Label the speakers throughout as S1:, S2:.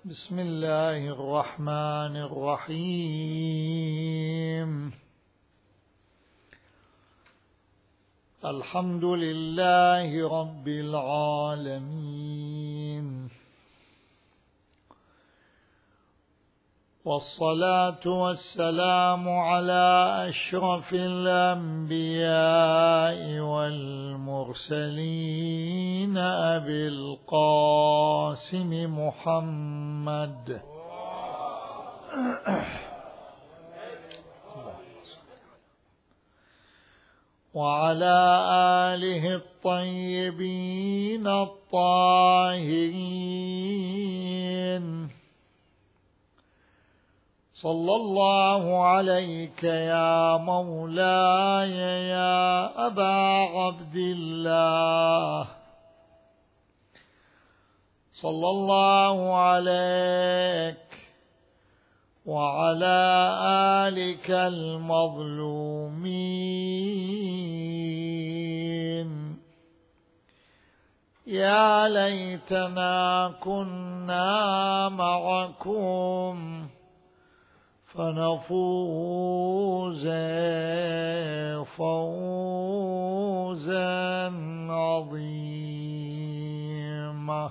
S1: بسم الله الرحمن الرحيم. الحمد لله رب العالمين، والصلاة والسلام على أشرف الأنبياء والمرسلين أبي القاسم محمد وعلى آله الطيبين الطاهرين. صلى الله عليك يا مولاي يا أبا عبد الله، صلى الله عليك وعلى آلك المظلومين. يا ليتنا كنا معكم فنفوز فوزا عظيما.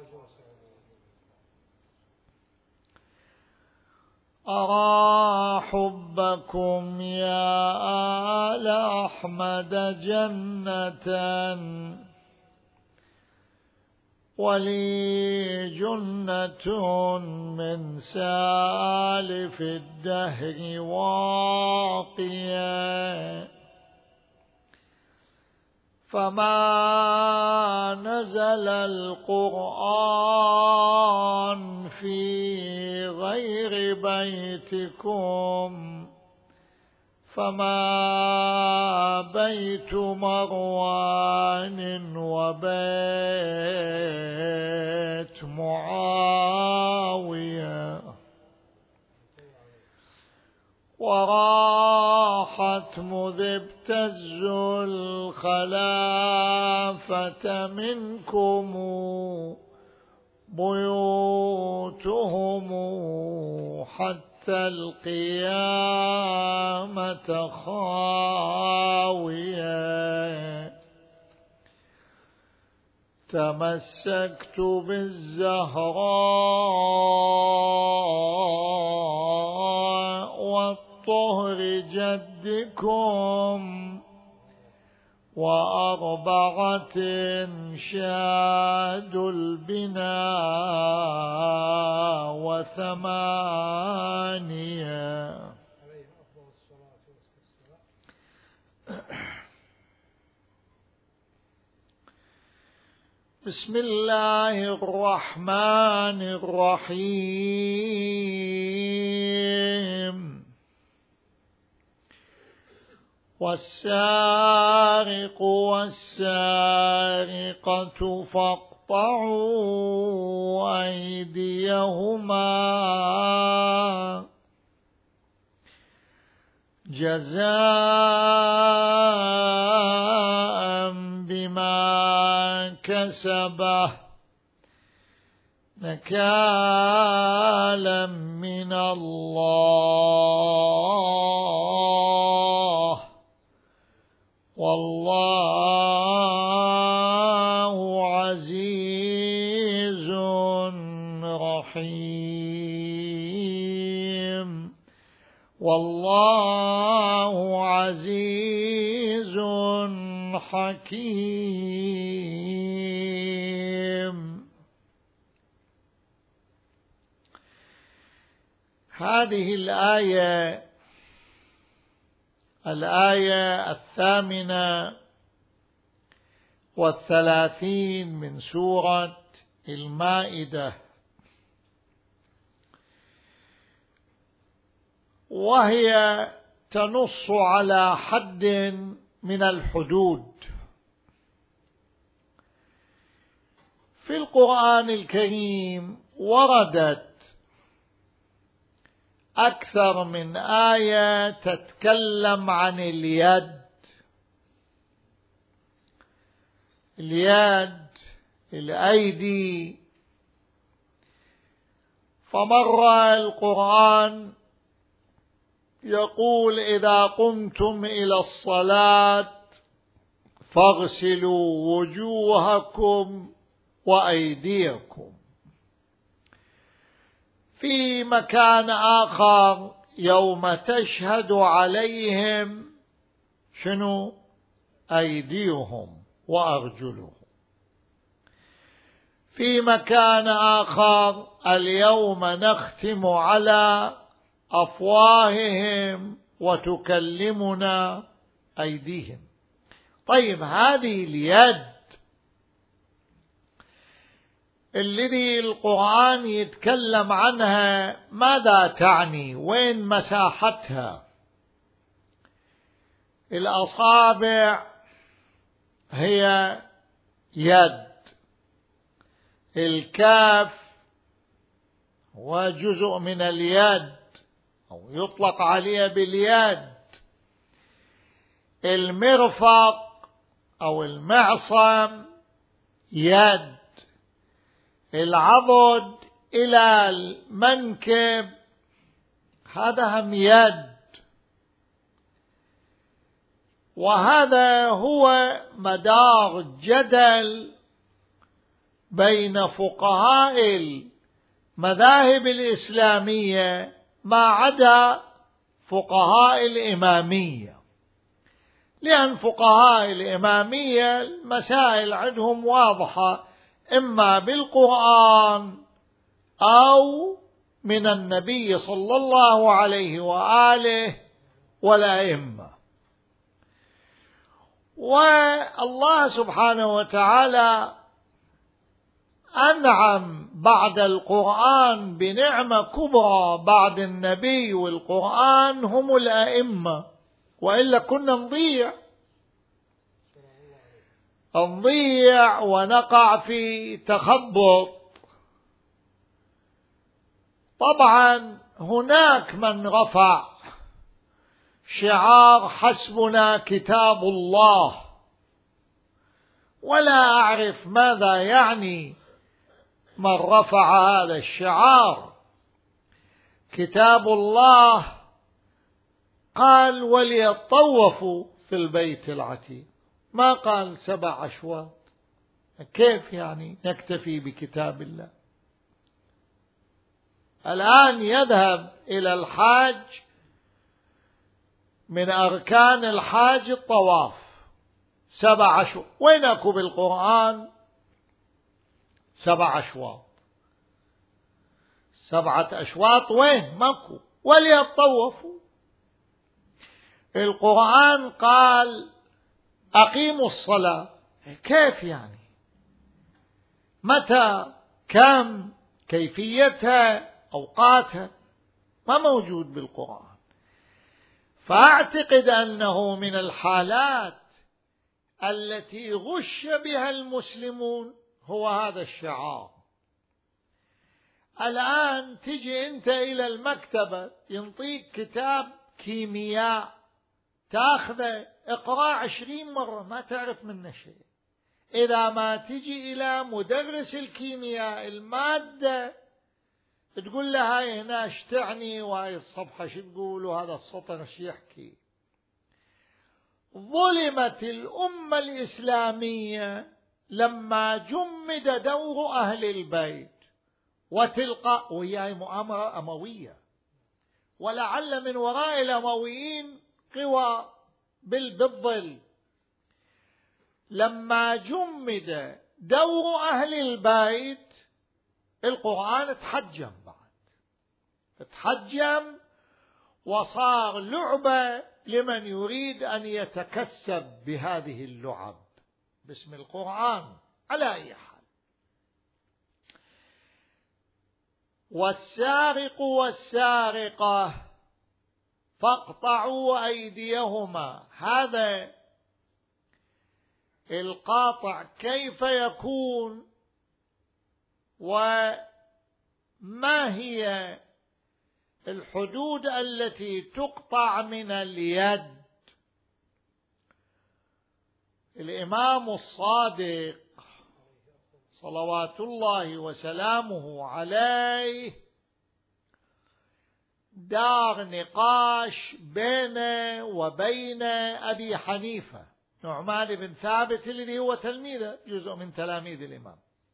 S1: أرى حبكم يا آل أحمد جنة، ولي جنة من سالف الدهر واقية، فما نزل القرآن في غير بيتكم، فما بيت مروان وبيت معاوية، وراحت مذ ابتزوا الخلافة منكم بيوتهم حتى القيامة خاوية. تمسكت بالزهراء والطهر جدكم، وأربعة شاد البنا وثمانية. بسم الله الرحمن الرحيم. والسارق والسارقة فاقطعوا أيديهما جزاء بما كسبه نكالا من الله، والله عزيز رحيم. والله عزيز حكيم. هذه الآية 38 من سورة المائدة، وهي تنص على حد من الحدود. في القرآن الكريم وردت أكثر من آية تتكلم عن اليد، الأيدي فمر القرآن يقول إذا قمتم إلى الصلاة فاغسلوا وجوهكم وأيديكم. في مكان آخر يوم تشهد عليهم شنو؟ أيديهم وأرجلهم. في مكان آخر اليوم نختم على أفواههم وتكلمنا أيديهم. طيب هذه اليد الذي القرآن يتكلم عنها ماذا تعني؟ وين مساحتها؟ الأصابع هي يد، الكاف هو جزء من اليد أو يطلق عليه باليد، المرفق أو المعصم يد، العضد إلى المنكب هذا هم يد. وهذا هو مدار جدل بين فقهاء المذاهب الإسلامية ما عدا فقهاء الإمامية، لأن فقهاء الإمامية المسائل عندهم واضحة، إما بالقرآن أو من النبي صلى الله عليه وآله والأئمة. والله سبحانه وتعالى أنعم بعد القرآن بنعمة كبرى بعد النبي والقرآن هم الأئمة، وإلا كنا نضيع ونقع في تخبط. طبعا هناك من رفع شعار حسبنا كتاب الله، ولا أعرف ماذا يعني من رفع هذا الشعار. كتاب الله قال وليطوفوا في البيت العتيق، ما قال 7 أشواط. كيف يعني نكتفي بكتاب الله؟ الآن يذهب إلى الحاج من أركان الحاج الطواف 7 أشواط، وين أكو بالقرآن 7 أشواط؟ 7 أشواط وين؟ ماكو. وليطوفوا. القرآن قال أقيموا الصلاة، كيف يعني؟ متى؟ كم؟ كيفيتها؟ أوقاتها؟ ما موجود بالقرآن. فأعتقد أنه من الحالات التي غش بها المسلمون هو هذا الشعار. الآن تجي أنت إلى المكتبة ينطيك كتاب كيمياء تأخذه اقرأ 20 مرة ما تعرف منه شيء. إذا ما تجي إلى مدرس الكيمياء المادة تقول له هاي هنا ايش تعني وهاي الصفحة شو تقول وهذا السطر ايش يحكي. ظلمت الأمة الإسلامية لما جمد دور أهل البيت وتلقى وياي مؤامرة أموية، ولعل من وراء الأمويين قوى بالظل. لما جمد دور أهل البيت القرآن تحجم، تحجم وصار لعبة لمن يريد أن يتكسب بهذه اللعب باسم القرآن. على أي حال، والسارق والسارقة فاقطعوا أيديهما. هذا القاطع كيف يكون؟ وما هي الحدود التي تقطع من اليد؟ الإمام الصادق صلوات الله وسلامه عليه دار نقاش بينه وبين أبي حنيفة نعمان بن ثابت الذي هو تلميذه، جزء من تلاميذ الإمام.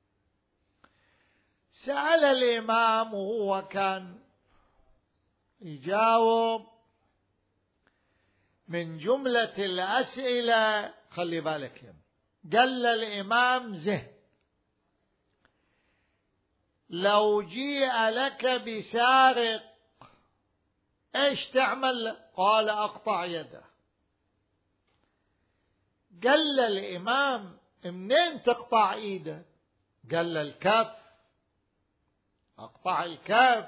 S1: سأل الإمام وهو كان يجاوب من جملة الأسئلة، خلي بالك، قال الإمام زه لو جيء لك بسارق ايش تعمل؟ قال أقطع يده. قال الإمام منين تقطع ايده؟ قال الكف، أقطع الكف.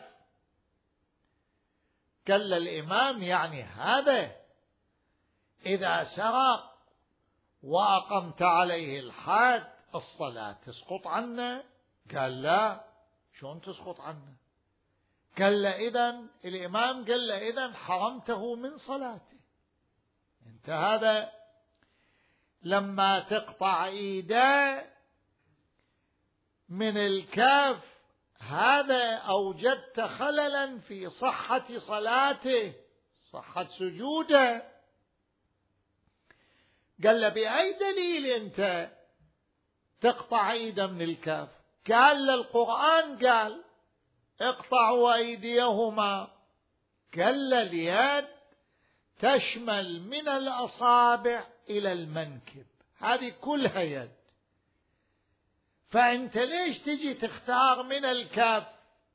S1: قال الإمام يعني هذا إذا سرق وأقمت عليه الحد الصلاة تسقط عنه؟ قال لا، شلون تسقط عنه؟ قال له إذن الإمام قال له إذن حرمته من صلاته. انت هذا لما تقطع ايده من الكف هذا أوجدت خللا في صحة صلاته، صحة سجوده. قال له بأي دليل أنت تقطع ايده من الكف؟ قال القرآن قال اقطعوا أيديهما. قال اليد تشمل من الأصابع إلى المنكب، هذه كلها يد، فأنت ليش تجي تختار من الكف؟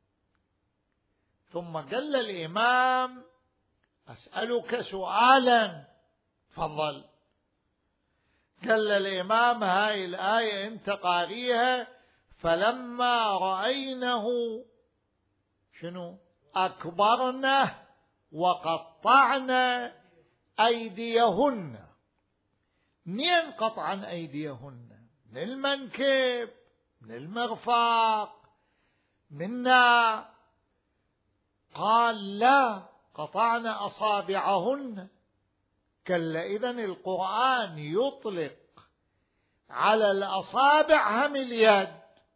S1: ثم قال الإمام أسألك سؤالا، تفضل. قال الإمام هاي الآية أنت قاريها، فلما رأينه شنو؟ أكبرنه وقطعنا أيديهن. منين قطعا أيديهن؟ من المنكب، من المرفق، منا؟ قال لا، قطعنا أصابعهن. قال إذن القرآن يطلق على الأصابع هم اليد.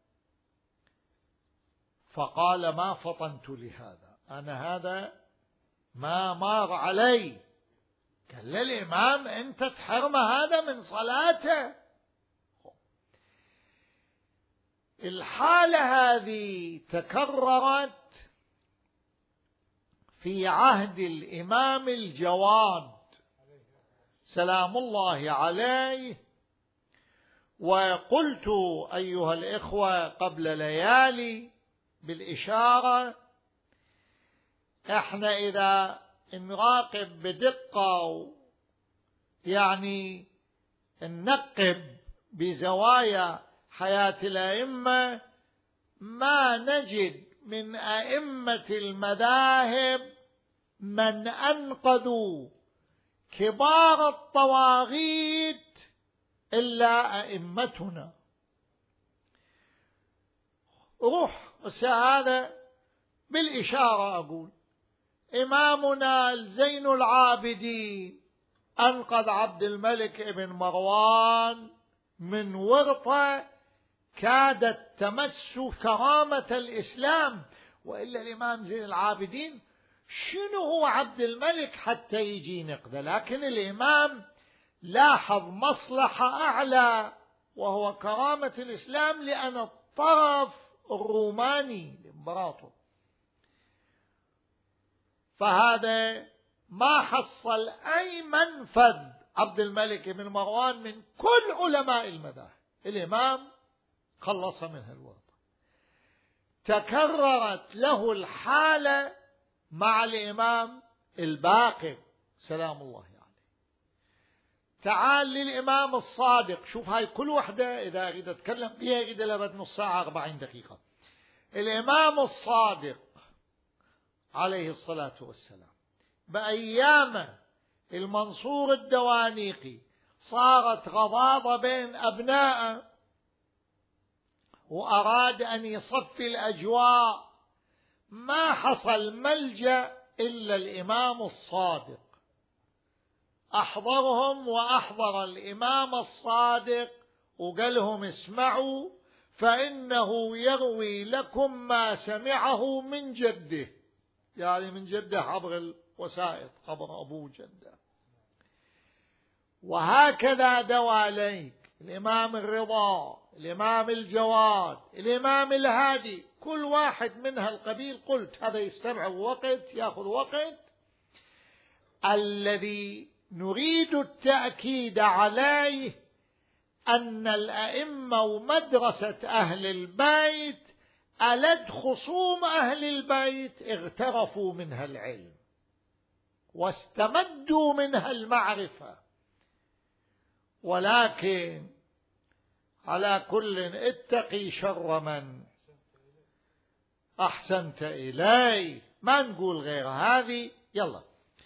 S1: فقال ما فطنت لهذا، أنا هذا ما مار علي. قال الإمام أنت تحرم هذا من صلاته. الحالة هذه تكررت في عهد الإمام الجواد سلام الله عليه. وقلت أيها الإخوة قبل ليالي بالإشارة، احنا إذا نراقب بدقة يعني ننقب بزوايا حياة الأئمة ما نجد من أئمة المذاهب من أنقذوا كبار الطواغيت إلا أئمتنا. روح هذا بالإشارة أقول إمامنا زين العابدين أنقذ عبد الملك ابن مروان من ورطة كادت تمس كرامة الإسلام، وإلا الإمام زين العابدين شنو هو عبد الملك حتى يجي نقذه؟ لكن الإمام لاحظ مصلحة أعلى وهو كرامة الإسلام، لأن الطرف الروماني الإمبراطور، فهذا ما حصل أي منفذ عبد الملك بن مروان من كل علماء المذاهب. الإمام خلص منها الوضع. تكررت له الحالة مع الإمام الباقر سلام الله عليه. تعال للإمام الصادق، شوف هاي كل وحدة إذا أريد أتكلم فيها أريد لبد نص ساعة 40 دقيقة. الإمام الصادق عليه الصلاة والسلام بأيام المنصور الدوانيقي صارت غضاضة بين أبنائه، وأراد أن يصفي الأجواء، ما حصل ملجأ إلا الإمام الصادق. أحضرهم وأحضر الإمام الصادق وقال لهم اسمعوا فإنه يروي لكم ما سمعه من جده. يعني من جده عبر الوسائط، عبر أبوه جده. وهكذا دواليك الإمام الرضا، الإمام الجواد، الإمام الهادي، كل واحد من هالقبيل قلت هذا يستمع وقت، يأخذ وقت. الذي نريد التأكيد عليه أن الأئمة ومدرسة أهل البيت ألد خصوم أهل البيت اغترفوا منها العلم واستمدوا منها المعرفة. ولكن على كل اتقي شر من أحسنت إليه، ما نقول غير هذه. يلا،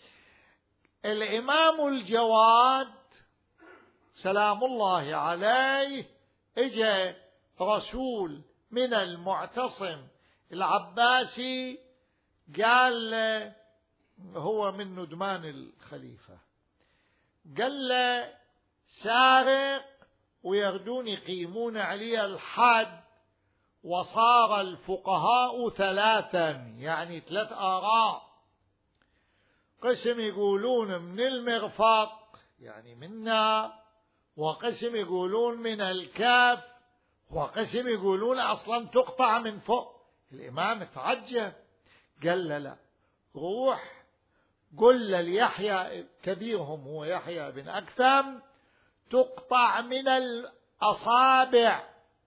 S1: الإمام الجواد سلام الله عليه اجى رسول من المعتصم العباسي قال له، هو من ندمان الخليفة، قال له سارق ويردون يقيمون عليه الحد، وصار الفقهاء ثلاثا، يعني 3 آراء، قسم يقولون من المرفق يعني منا، وقسم يقولون من الكاف، وقسم يقولون أصلا تقطع من فوق. الإمام تعجب، قال لا، روح قل ليحيى كبيرهم هو يحيى بن أكثم تقطع من الأصابع.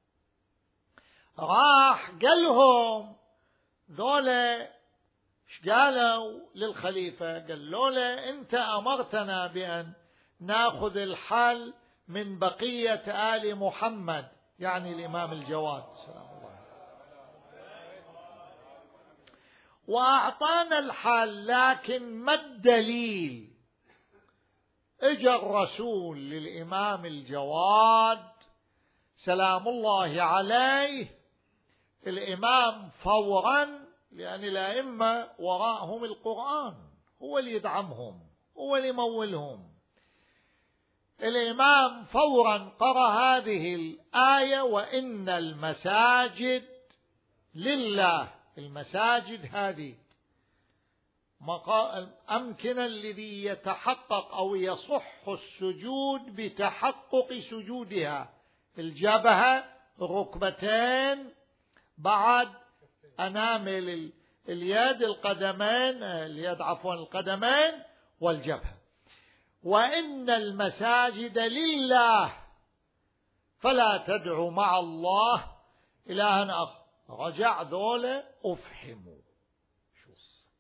S1: راح قالهم ذولا ايش قالوا للخليفة؟ قال له انت أمرتنا بأن ناخذ الحل من بقية آل محمد، يعني الإمام الجواد سلام الله، وأعطانا الحل، لكن ما الدليل؟ اجى الرسول للإمام الجواد سلام الله عليه، الإمام فورا، لأن الأئمة وراءهم القرآن، هو اللي يدعمهم، هو اللي يمولهم. الإمام فورا قرأ هذه الآية: وإن المساجد لله. المساجد هذه الأمكنة الذي يتحقق أو يصح السجود بتحقق سجودها: الجبهة، الركبتين، بعد أنامل اليد، القدمين، القدمين والجبهة. وإن المساجد لله فلا تدعوا مع الله إلها آخر. رجع ذولا أفحموا، شوف،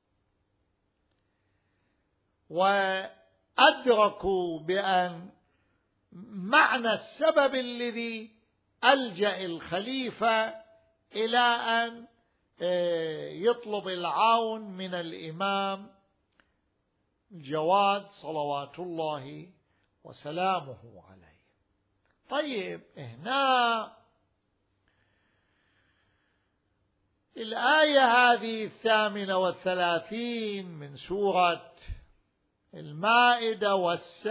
S1: وأدركوا بأن معنى السبب الذي ألجأ الخليفة إلى أن يطلب العون من الإمام الجواد صلوات الله وسلامه عليه. طيب، هنا الآية هذه 38 من سورة المائدة: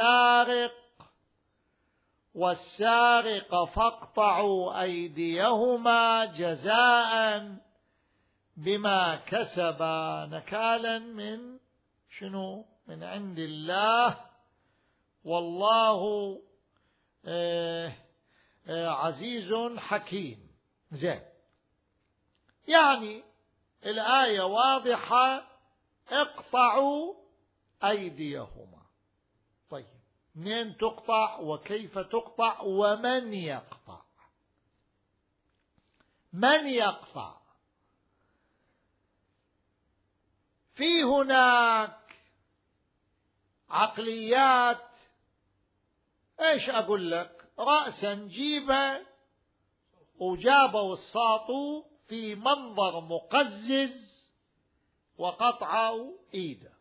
S1: والسارق فاقطعوا أيديهما جزاء بما كسبا نكالا من شنو؟ من عند الله، والله عزيز حكيم. زين، يعني الآية واضحة: اقطعوا أيديهما. طيب، منين تقطع وكيف تقطع ومن يقطع؟ من يقطع؟ في هناك عقليات، ايش اقول لك، رأسا جيبه وجابوا الساطو في منظر مقزز وقطعوا ايده،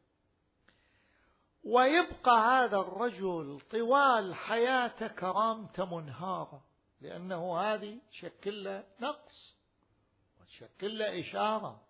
S1: ويبقى هذا الرجل طوال حياته كرامته منهارة، لأنه هذه تشكل له نقص وتشكل له إشارة.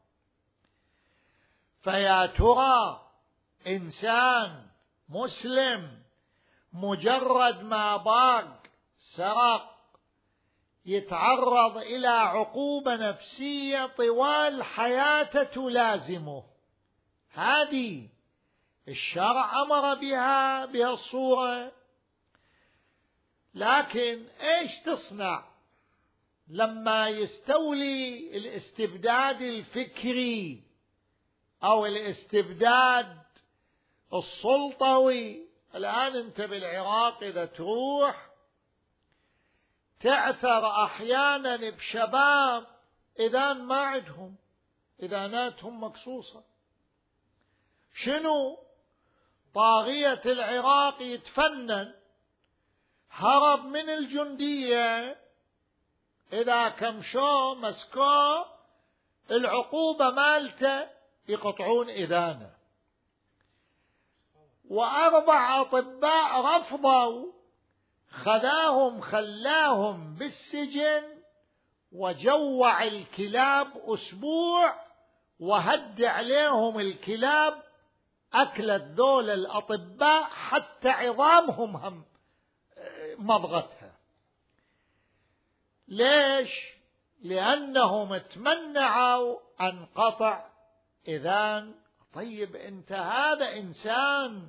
S1: فيا ترى إنسان مسلم مجرد ما باق سرق يتعرض إلى عقوبة نفسية طوال حياته تلازمه، هذه الشرع أمر بها بهالصورة. لكن إيش تصنع لما يستولي الاستبداد الفكري أو الاستبداد السلطوي؟ الآن أنت بالعراق إذا تروح تعثر أحيانا بشباب إذان ما عندهم إذاناتهم مقصوصة. شنو؟ طاغية العراق يتفنن، هرب من الجندية، إذا كمشوه مسكوه العقوبة مالته يقطعون إذانه. وأربع أطباء رفضوا، خلاهم بالسجن وجوع الكلاب أسبوع، وهد عليهم الكلاب، أكلت ذول الأطباء حتى عظامهم هم مضغتها. ليش؟ لأنهم تمنعوا عن قطع إذان. طيب أنت هذا إنسان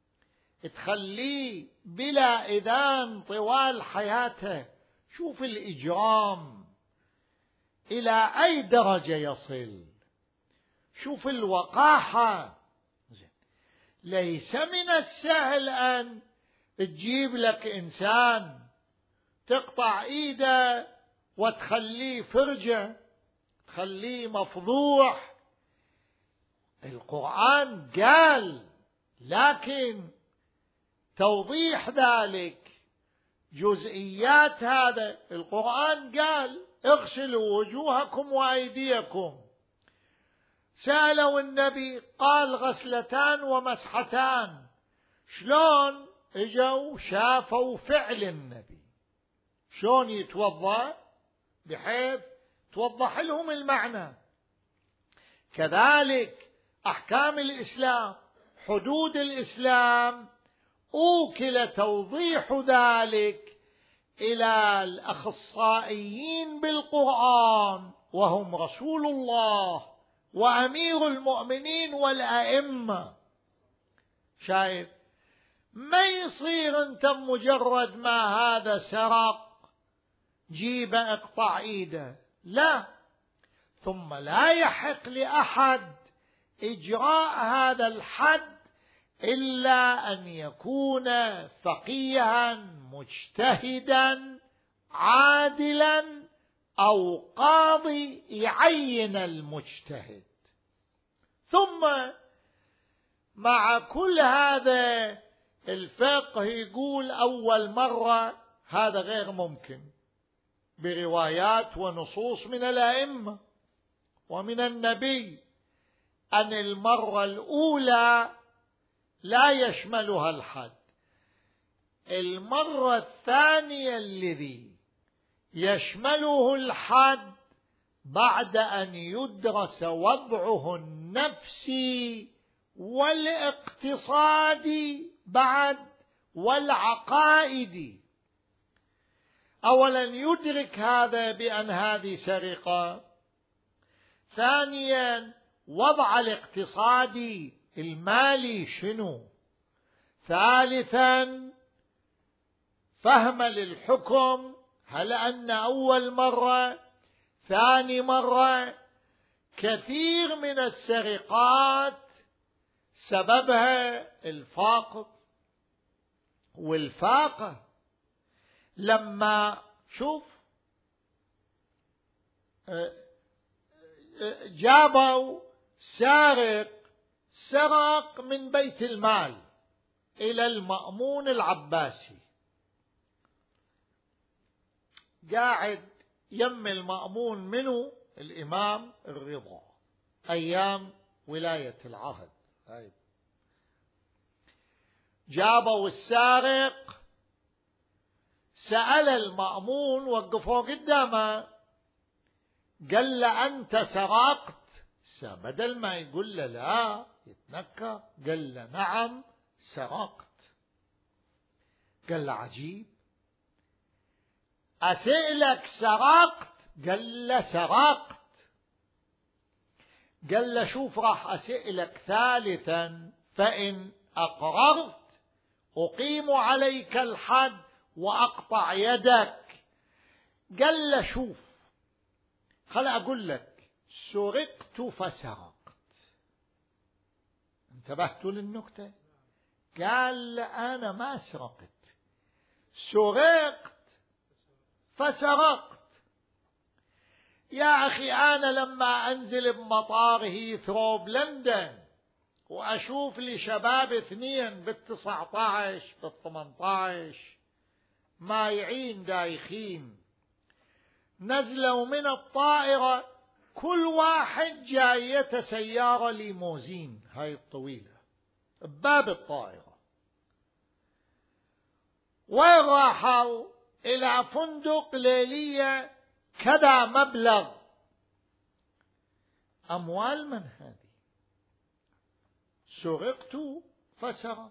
S1: تخليه بلا إذان طوال حياته، شوف الإجرام إلى أي درجة يصل، شوف الوقاحة. ليس من السهل أن تجيب لك إنسان تقطع إيده وتخليه فرجة، تخليه مفضوح. القرآن قال، لكن توضيح ذلك جزئيات هذا القرآن قال اغسلوا وجوهكم وأيديكم. سألوا النبي قال غسلتان ومسحتان. شلون اجوا شافوا فعل النبي شلون يتوضأ بحيث توضح لهم المعنى. كذلك أحكام الإسلام، حدود الإسلام، أوكل توضيح ذلك إلى الأخصائيين بالقرآن وهم رسول الله وأمير المؤمنين والأئمة. شايف؟ ما يصير أنت مجرد ما هذا سرق جيب اقطع إيده، لا. ثم لا يحق لأحد إجراء هذا الحد إلا أن يكون فقيها مجتهدا عادلا أو قاضي يعين المجتهد. ثم مع كل هذا الفقه يقول أول مرة هذا غير ممكن بروايات ونصوص من الأئمة ومن النبي أن المرة الأولى لا يشملها الحد. المرة الثانية الذي يشمله الحد بعد أن يدرس وضعه النفسي والاقتصادي بعد والعقائدي. أولا يدرك هذا بأن هذه سرقة. ثانيا وضع الاقتصادي المالي شنو. ثالثا فهم للحكم، هل أن أول مرة ثاني مرة. كثير من السرقات سببها الفقر والفاقة. لما شوف جابوا سرق من بيت المال إلى المأمون العباسي، قاعد يم المأمون منه الإمام الرضا أيام ولاية العهد. جابوا السارق، سأل المأمون، وقفوا قدامه، قال له أنت سرقت؟ بدل ما يقول له لا يتنكر، قال له نعم سرقت. قال له عجيب، أسألك سرقت؟ قال له سرقت. قال له شوف راح أسألك ثالثا، فإن أقررت أقيم عليك الحد وأقطع يدك. قال له شوف خل أقول لك، سرقت فسرقت. انتبهتوا للنكتة؟ قال أنا ما سرقت، سرقت فسرقت. يا أخي أنا لما أنزل بمطار هيثرو بلندن وأشوف لي شباب 2 بال19 بال18 مايعين دايخين نزلوا من الطائرة، كل واحد جايته سيارة ليموزين هاي الطويلة بباب الطائرة. وين راحوا؟ إلى فندق ليلية كذا مبلغ. أموال من هذه؟ سرقت فسرقت.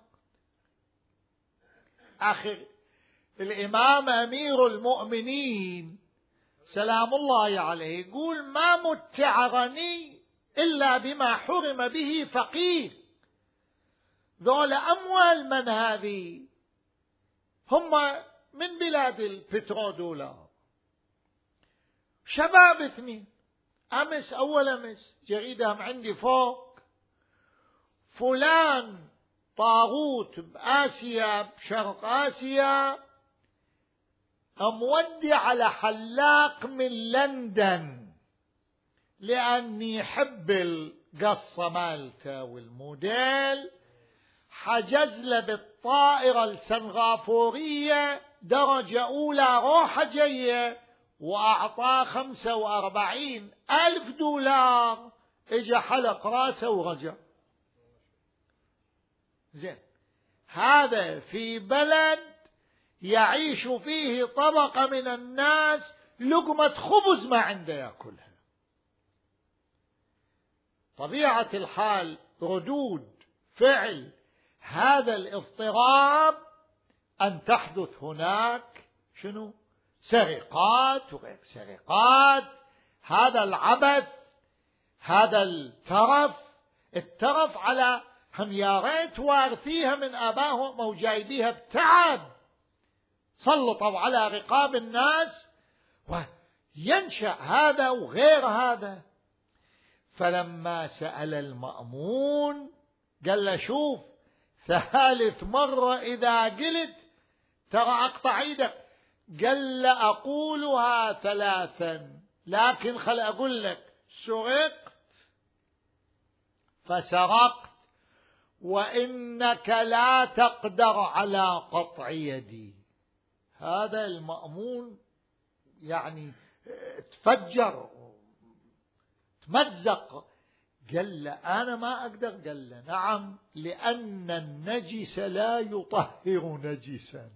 S1: آخر الإمام أمير المؤمنين سلام الله عليه يقول ما متع غني إلا بما حرم به فقير. ذول أموال من هذه؟ هم من بلاد البترودولار، شباب 2. أمس أول أمس جريدة عندي فوق، فلان طاغوت بآسيا بشرق آسيا مودي على حلاق من لندن لأني يحب القصة مالته والموديل، حجز له بالطائرة السنغافورية درجة أولى روحة جاية وأعطاه 45,000 دولار، إجا حلق راسه ورجع. زين، هذا في بلد يعيش فيه طبقة من الناس لقمة خبز ما عنده يأكلها. طبيعة الحال ردود فعل هذا الاضطراب أن تحدث هناك شنو؟ سرقات وغير سرقات. هذا العبث، هذا الترف على هم يا ريت وارثيها من آبائهم أو جايبيها بتعب، سلطوا على رقاب الناس وينشأ هذا وغير هذا. فلما سأل المأمون قال له شوف 3 مرة إذا قلت ترى أقطع ايدك. قال له أقولها 3 لكن خل أقول لك سرقت فسرقت وإنك لا تقدر على قطع يدي. هذا المأمون يعني تفجر تمزق. قال له أنا ما أقدر. قال له نعم، لأن النجس لا يطهر نجسا.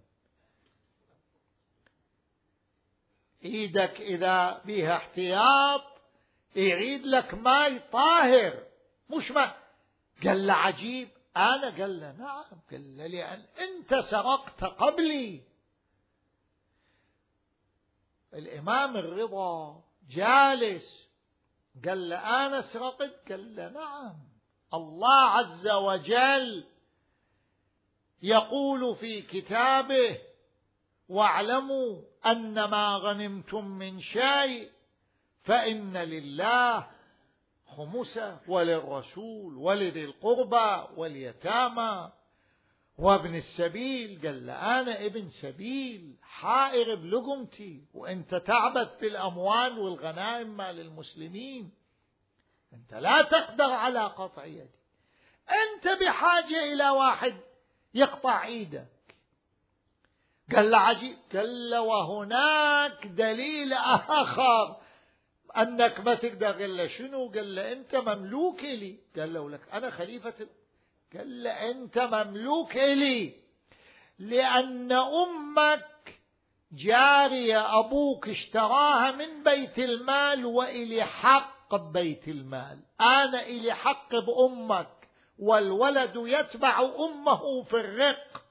S1: إيدك إذا بها احتياط يعيد لك ماء طاهر مش ما. قال له عجيب. أنا قال له نعم. قال له لأن أنت سرقت قبلي. الإمام الرضا جالس قال له أنا سرقت؟ قال له نعم. الله عز وجل يقول في كتابه واعلموا أن ما غنمتم من شيء فإن لله خمسه وللرسول ولذي القربى واليتامى وابن السبيل. قال له أنا ابن سبيل حائر بلقمتي وأنت تعبث بالأموال والغنائم مال المسلمين، أنت لا تقدر على قطع يدي، أنت بحاجة إلى واحد يقطع إيدك. قال له عجيب. قال له وهناك دليل آخر أنك ما تقدر. قال له شنو؟ قال له أنت مملوك إلي. قال له لك أنا خليفة. قال له أنت مملوك إلي لأن أمك جارية أبوك اشتراها من بيت المال وإلي حق ببيت المال، أنا إلي حق بأمك والولد يتبع أمه في الرق.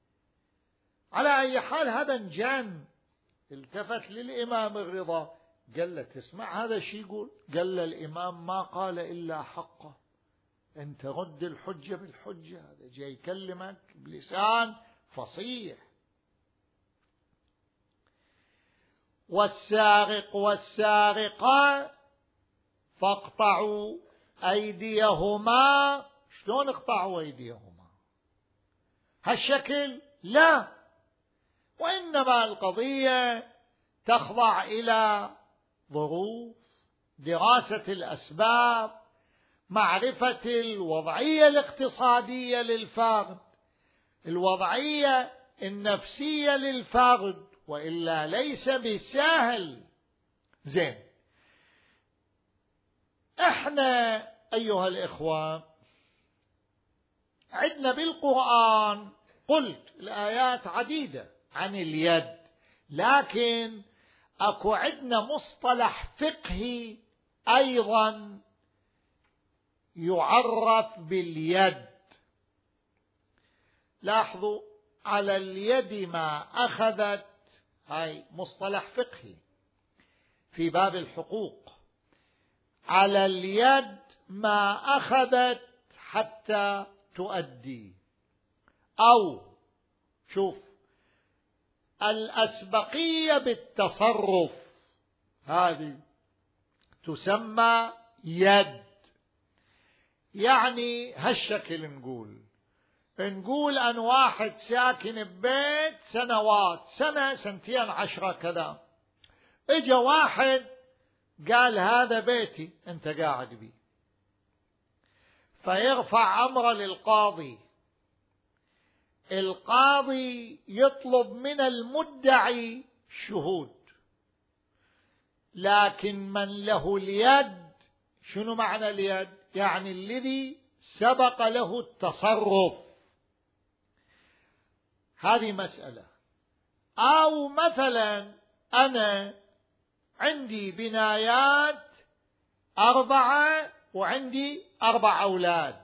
S1: على أي حال هذا انجن. التفت للإمام الرضا قال له تسمع هذا شي يقول؟ قال له الإمام ما قال إلا حقه، أنت رد الحجة بالحجة، هذا جاي يكلمك بلسان فصيح. والسارق والسارقة فاقطعوا أيديهما. شلون اقطعوا أيديهما؟ هالشكل؟ لا، وإنما القضية تخضع إلى ظروف، دراسة الأسباب، معرفة الوضعية الاقتصادية للفرد، الوضعية النفسية للفرد، وإلا ليس بالسهل. زين، احنا أيها الإخوة عندنا بالقرآن قلت الآيات عديدة عن اليد، لكن أكو عندنا مصطلح فقهي أيضا يعرف باليد. لاحظوا، على اليد ما أخذت، هاي مصطلح فقهي في باب الحقوق، على اليد ما أخذت حتى تؤدي، أو شوف الأسبقية بالتصرف، هذه تسمى يد. يعني هالشكل نقول أن واحد ساكن ببيت سنوات، سنة سنتين 10 كذا، اجا واحد قال هذا بيتي أنت قاعد بيه، فيرفع أمره للقاضي، القاضي يطلب من المدعي شهود، لكن من له اليد، شنو معنى اليد؟ يعني الذي سبق له التصرف. هذه مسألة. أو مثلا أنا عندي بنايات 4 وعندي 4 أولاد،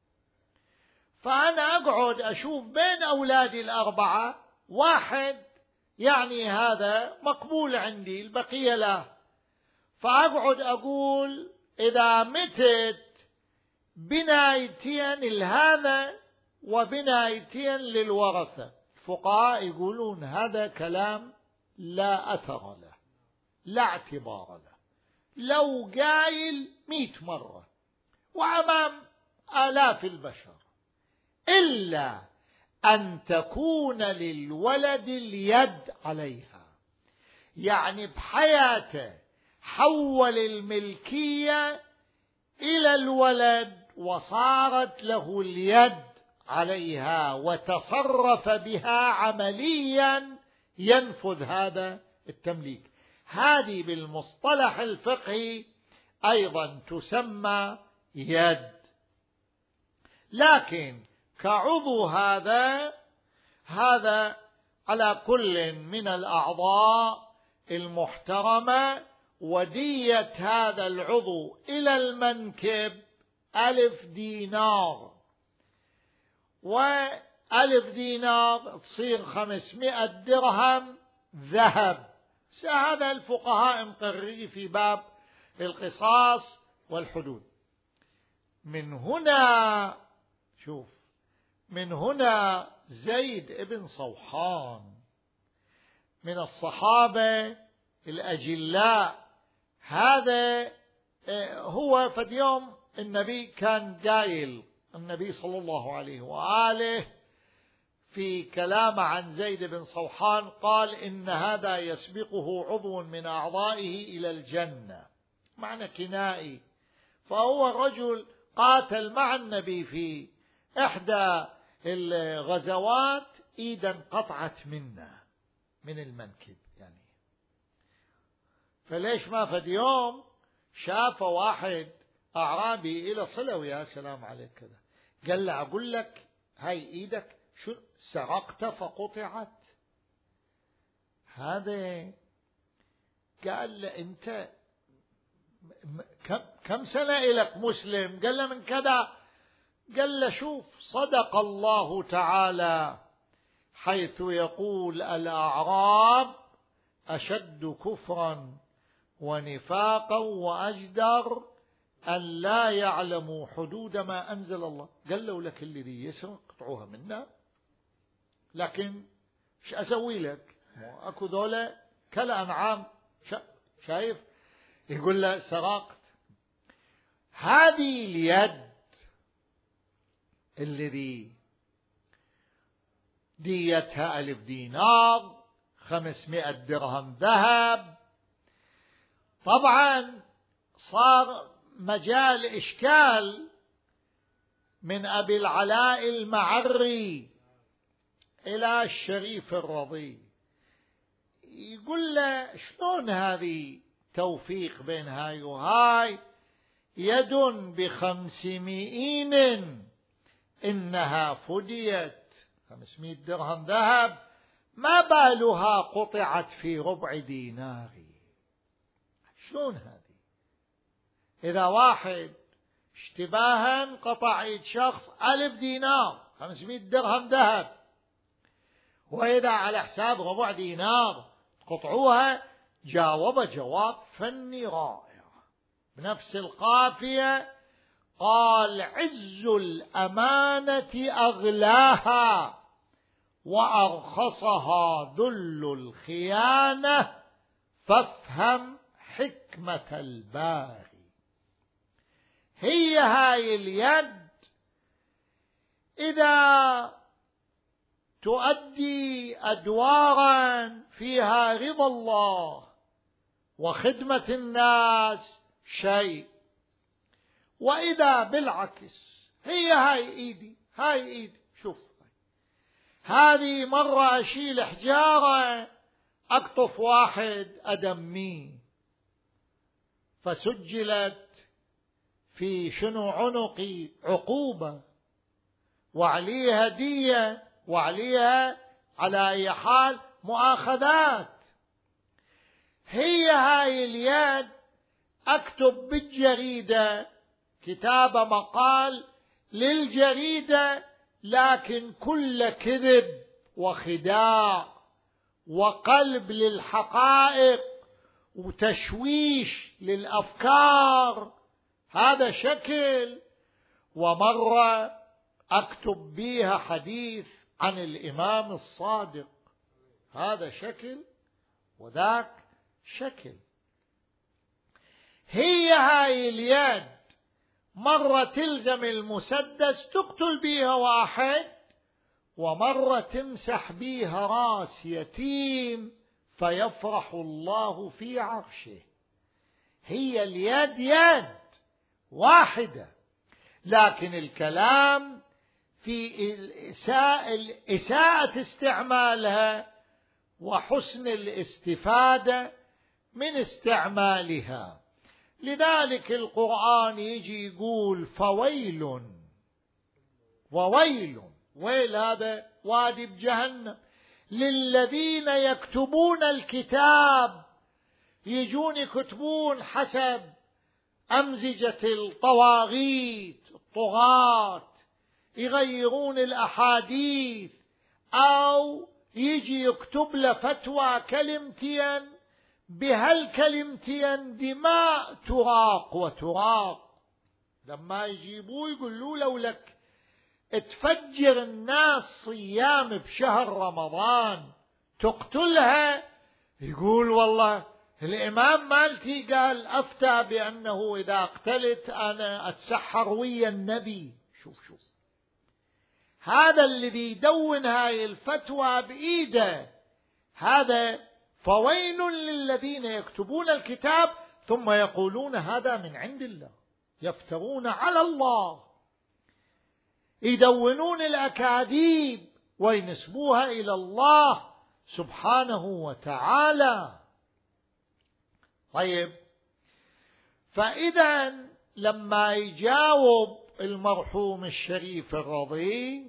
S1: فأنا أقعد أشوف بين أولادي 4 واحد يعني هذا مقبول عندي، البقية لا، فأقعد أقول إذا متت بنايتين لهذا وبنايتين للورثة، الفقهاء يقولون هذا كلام لا أثر له، لا اعتبار له، لو قايل 100 مرة وأمام آلاف البشر، إلا أن تكون للولد اليد عليها، يعني بحياته حول الملكية إلى الولد وصارت له اليد عليها وتصرف بها عمليا ينفذ هذا التمليك. هذه بالمصطلح الفقهي أيضا تسمى يد. لكن كعضو هذا على كل من الأعضاء المحترمة، ودية هذا العضو إلى المنكب 1000 دينار، و1000 دينار تصير 500 درهم ذهب. هذا الفقهاء مقررين في باب القصاص والحدود. من هنا زيد بن صوحان من الصحابة الأجلاء، هذا هو فد يوم النبي كان قايل، النبي صلى الله عليه وآله في كلام عن زيد بن صوحان قال إن هذا يسبقه عضو من أعضائه إلى الجنة، معنى كنائي. فهو رجل قاتل مع النبي في إحدى الغزوات، إيدا قطعت من المنكب يعني. فليش ما فد يوم شاف واحد أعرابي إلى صلة ويا سلام عليك كذا، قال له أقول لك هاي إيدك شو سرقت فقطعت؟ هذا قال له أنت كم سنة إلك مسلم؟ قال له من كذا. قال له شوف، صدق الله تعالى حيث يقول الأعراب أشد كفرا ونفاقا وأجدر أن لا يعلموا حدود ما أنزل الله. قالوا لك الذي يسرق قطعوها منا، لكن ايش أسوي لك؟ أكو ذولا كالأنعام، شايف؟ يقول له سرقت. هذه اليد الذي ديتها 1000 دينار 500 درهم ذهب، طبعا صار مجال إشكال من أبي العلاء المعري إلى الشريف الرضي. يقول له شلون هذه توفيق بين هاي وهاي؟ يد ب500 إنها فديت 500 درهم ذهب، ما بالها قطعت في ربع دينار. شلون هذه؟ إذا واحد اشتباها قطع يد شخص 1000 دينار 500 درهم ذهب، وإذا على حساب ربع دينار قطعوها، جاوب جواب فني رائع بنفس القافية. قال: عز الأمانة أغلاها وأرخصها ذل الخيانة، فافهم حكمة الباري. هي هاي اليد إذا تؤدي أدوارا فيها رضا الله وخدمة الناس شيء، وإذا بالعكس هي هاي إيدي شوف، هذه مرة أشيل حجارة أقطف واحد أدميه، فسجلت في شنو عنقي عقوبة وعليها دية وعليها على أي حال مؤاخذات. هي هاي اليد أكتب بالجريدة كتاب مقال للجريدة، لكن كل كذب وخداع وقلب للحقائق وتشويش للأفكار، هذا شكل. ومرة أكتب بيها حديث عن الإمام الصادق، هذا شكل وذاك شكل. هي هاي اليد مرة تلزم المسدس تقتل بيها واحد، ومرة تمسح بيها راس يتيم فيفرح الله في عرشه. هي اليد يد واحدة، لكن الكلام في إساءة استعمالها وحسن الاستفادة من استعمالها. لذلك القرآن يجي يقول فويل وويل، ويل هذا وادي بجهنم، للذين يكتبون الكتاب، يجون يكتبون حسب أمزجة الطواغيت الطغاة، يغيرون الأحاديث، أو يجي يكتب له فتوى كلمتين، بهالكلمتين دماء تراق وتراق. لما يجيبوه يقولوا له لك تفجر الناس صيام بشهر رمضان تقتلها، يقول والله الإمام مالتي قال أفتى بأنه إذا قتلت أنا أتسحر ويا النبي. شوف هذا الذي يدون هاي الفتوى بإيده، هذا فويل للذين يكتبون الكتاب ثم يقولون هذا من عند الله، يفترون على الله، يدونون الأكاذيب وينسبوها إلى الله سبحانه وتعالى. طيب، فإذا لما يجاوب المرحوم الشريف الرضي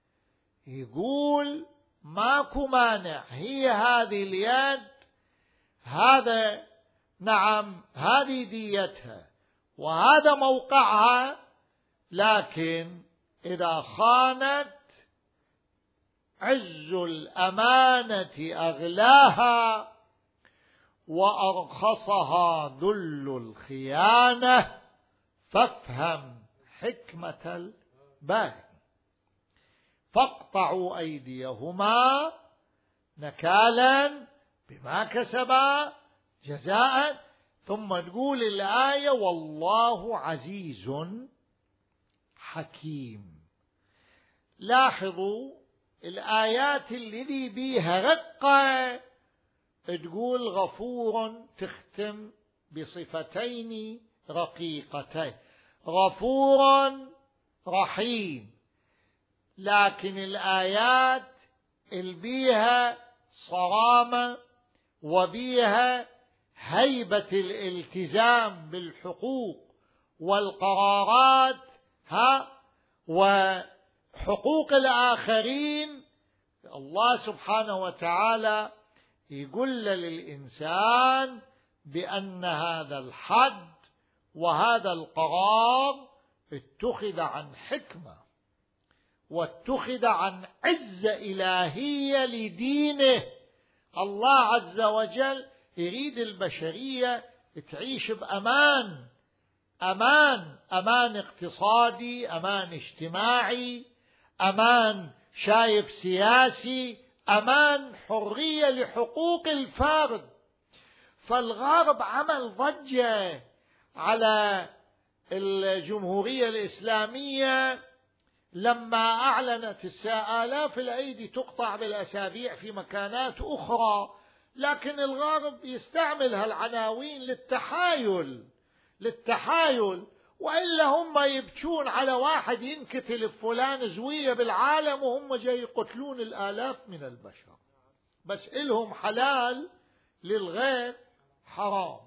S1: يقول ماكو مانع، هي هذه اليد، هذا نعم هذه ديتها وهذا موقعها، لكن إذا خانت عز الأمانة أغلاها وأرخصها ذل الخيانة، فافهم حكمة الباري. فاقطعوا أيديهما نكالا بما كسبا جزاء. ثم تقول الآية والله عزيز حكيم. لاحظوا الآيات الذي بيها رقة تقول غفور، تختم بصفتين رقيقتين، غفور رحيم. لكن الآيات اللي بيها صرامة وبيها هيبة الالتزام بالحقوق والقرارات وحقوق الآخرين، الله سبحانه وتعالى يقول للإنسان بأن هذا الحد وهذا القرار اتخذ عن حكمة واتخذ عن عزة إلهية لدينه. الله عز وجل يريد البشرية تعيش بأمان، أمان اقتصادي، أمان اجتماعي، أمان شايف سياسي، أمان حرية لحقوق الفرد. فالغرب عمل ضجة على الجمهورية الإسلامية لما أعلنت آلاف الأيدي تقطع بالأسابيع في مكانات أخرى، لكن الغرب يستعمل هالعناوين للتحايل، وإلا هم يبكون على واحد ينكتل فلان زوية بالعالم وهم جاي يقتلون الآلاف من البشر، بس إلهم حلال للغير حرام.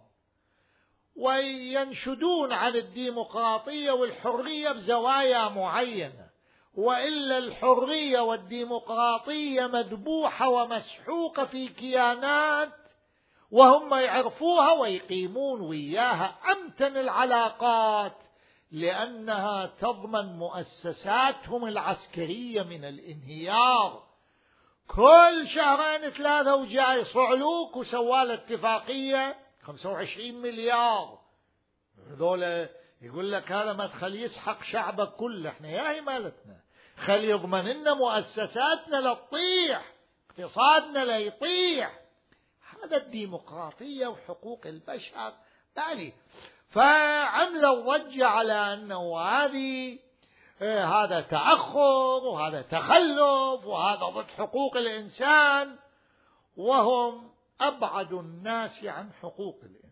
S1: وينشدون عن الديمقراطية والحرية بزوايا معينة، وإلا الحرية والديمقراطية مذبوحة ومسحوقة في كيانات وهم يعرفوها ويقيمون وياها أمتن العلاقات، لأنها تضمن مؤسساتهم العسكرية من الانهيار. كل شهرين 3 وجاي صعلوك وسوال اتفاقية 25 مليار. هذول يقول لك هذا ما تخلي يسحق شعبك كله، احنا ياهي مالتنا، خلي يضمن لنا مؤسساتنا لتطيح، اقتصادنا لا يطيح. هذا الديمقراطية وحقوق البشر تالي. فعملوا ضجة على أنه هذا تأخر وهذا تخلف وهذا ضد حقوق الإنسان، وهم أبعد الناس عن حقوق الإنسان.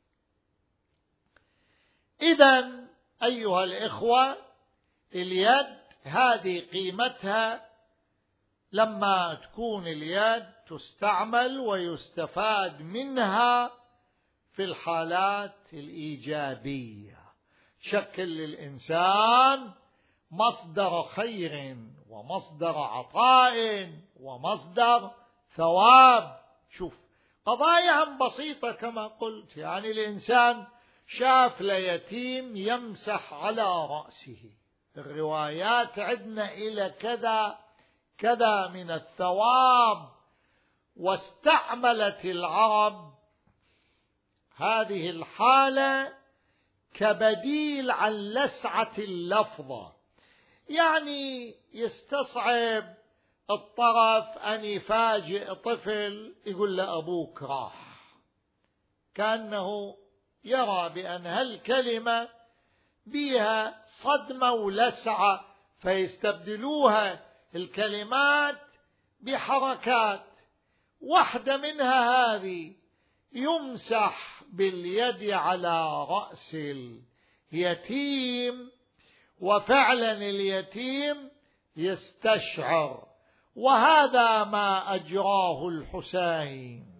S1: إذن أيها الإخوة، اليد هذه قيمتها لما تكون اليد تستعمل ويستفاد منها في الحالات الإيجابية، شكل للإنسان مصدر خير ومصدر عطاء ومصدر ثواب. شوف قضايا بسيطة كما قلت، يعني الإنسان شاف ليتيم يمسح على رأسه، الروايات عندنا إلى كذا من الثواب، واستعملت العرب هذه الحالة كبديل عن لسعة اللفظة. يعني يستصعب الطرف أن يفاجئ طفل يقول له أبوك راح، كأنه يرى بأن هالكلمة بها صدمة ولسعة، فيستبدلوها الكلمات بحركات. واحدة منها هذه يمسح باليد على رأس اليتيم، وفعلا اليتيم يستشعر، وهذا ما أجراه الحسين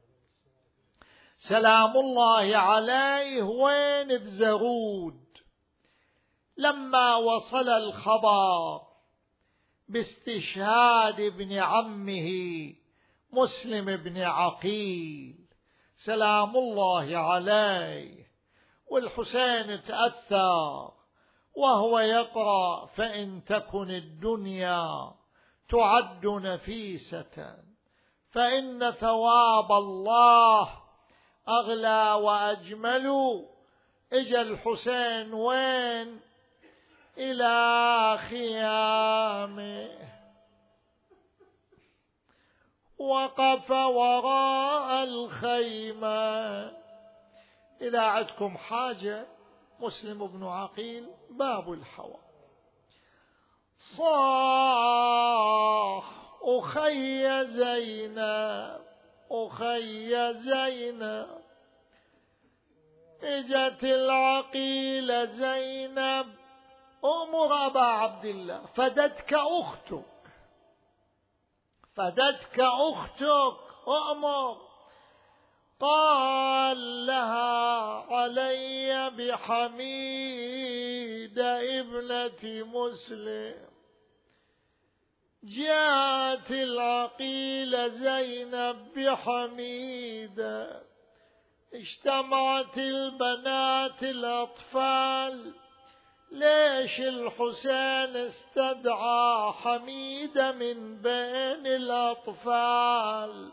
S1: سلام الله عليه وين بزرود، لما وصل الخبر باستشهاد ابن عمه مسلم بن عقيل سلام الله عليه، والحسين تأثر وهو يقرأ فإن تكن الدنيا تعد نفيسة فإن ثواب الله أغلى وأجمل. إجا الحسين وين؟ إلى خيامه، وقف وراء الخيمة. إذا عندكم حاجة مسلم بن عقيل باب الحوى. صاح أخي زينب، أخي زينب. اجت العقيلة زينب، أمر أبا عبد الله، فدتك أختك، فدتك أختك، أمر. قال لها علي بحميد ابنة مسلم. جاءت العقيلة زينب بحميدة، اجتمعت البنات الأطفال. ليش الحسين استدعى حميدة من بين الأطفال؟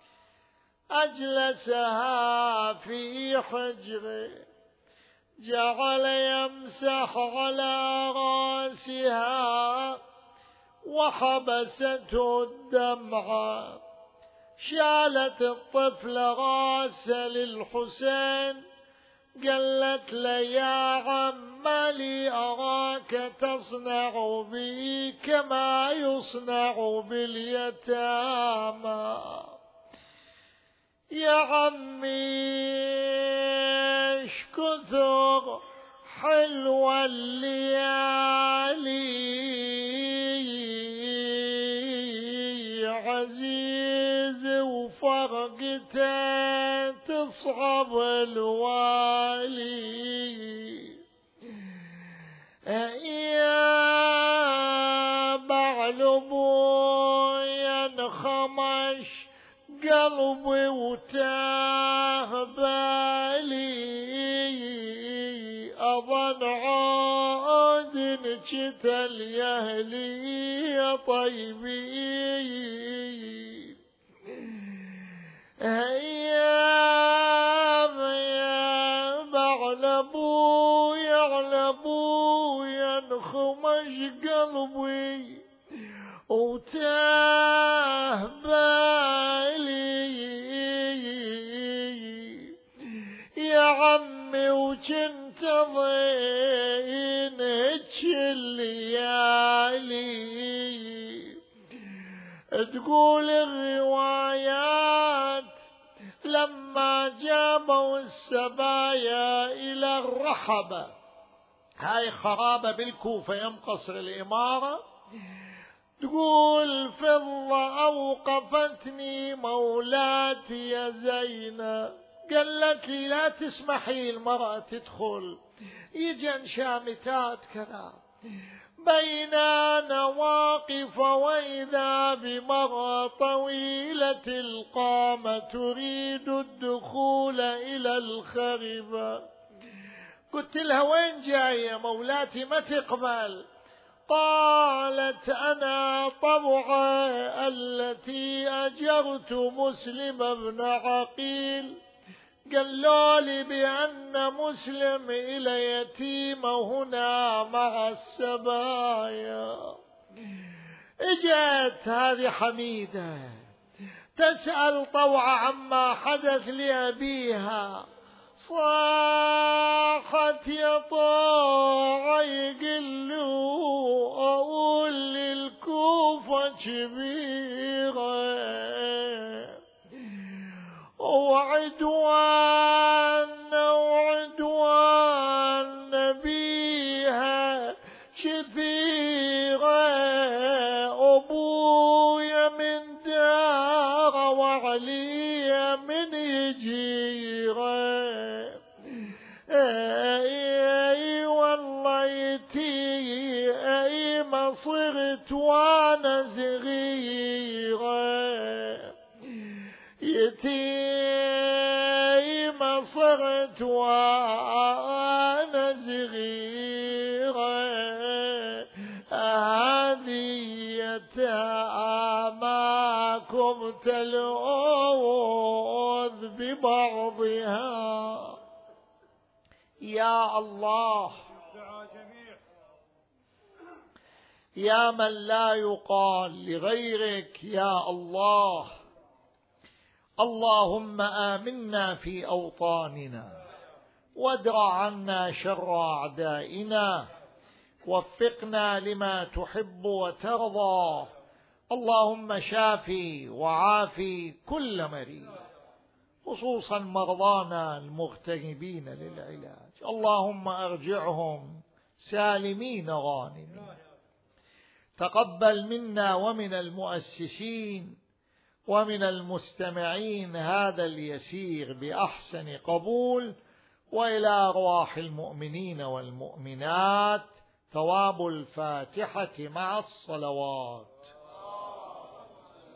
S1: أجلسها في حجره، جعل يمسح على راسها وحبسته الدمعة. شالت الطفل راسه للحسين، قالت له يا عم لي أراك تصنع بي كما يصنع باليتامى. يا عمي ايش كثر حلوة الليالي، عزيز وفرقته تصعب الوالي. يا بعلبوي انخمش قلبي وتاه بالي، أظن عاد نجتل يا أهلي يا طيبين. أيام يا بعلبوي علبوي انخمش قلبي وتاه بالي. يا عمي وجنت ضين هج الليالي. تقول الروايات لما جابوا السبايا إلى الرحبة، هاي خرابة بالكوفة يم قصر الإمارة، تقول فضة أوقفتني مولاتي يا زينب، قالت لي لا تسمحي المرأة تدخل، يجن شامتات كذا. بين أنا واقف وإذا بمرأة طويلة القامة تريد الدخول إلى الخربة. قلت لها وين جاية مولاتي ما تقبل؟ قالت أنا طبعا التي أجرت مسلم بن عقيل، قالوا لي بأن مسلم إلى يتيمة هنا مع السبايا. اجت هذه حميدة تسأل طوعا عما حدث لأبيها. صاحت يا طاعة يقلوا أقول للكوفة كبيرة، وعدوان بيها كثيرة. أبويا من دار وعلي من يجيره. اي والله يتي اي ما صرت وانا صغيره، يتيم صرت وانا صغيرة. هذه يتاماكم تلوذ ببعضها. يا الله، يا من لا يقال لغيرك يا الله. اللهم آمنا في أوطاننا، وادرع عنا شر أعدائنا، وفقنا لما تحب وترضى. اللهم شافي وعافي كل مريض، خصوصا مرضانا المغتربين للعلاج. اللهم أرجعهم سالمين غانمين. تقبل منا ومن المؤسسين ومن المستمعين هذا اليسير بأحسن قبول، وإلى أرواح المؤمنين والمؤمنات ثواب الفاتحة مع الصلوات.